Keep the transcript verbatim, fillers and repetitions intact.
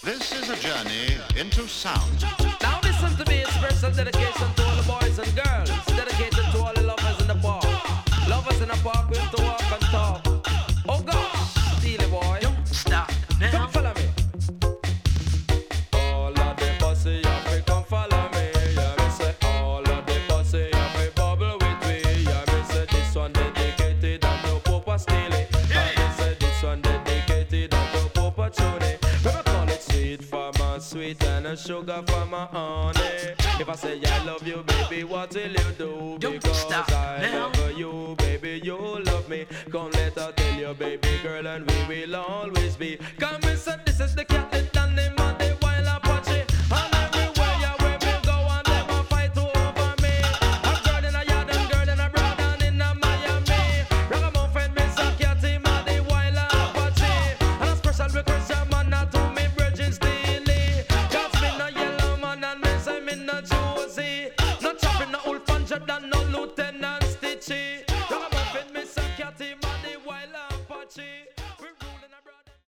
This is a journey into sound. Now listen to me, special dedication to all the boys and girls. Dedicated to all the lovers in the park. Lovers in the park with to walk and talk. Oh gosh, Steely boy. Don't stop now. Come follow me. All of the pussy up, we come follow me. Yeah, me say all of the pussy up, we bubble with me. Yeah, me say this one dedicated and no Papa Steely. Yeah, me say this one dedicated and no Papa Tony. We call it sweet for my sweet and a sugar for my honey. If I say I love you, baby, what will you do? Don't Because stop I now. love you, baby, you love me. Come let her tell you, baby girl, and we will always be. Come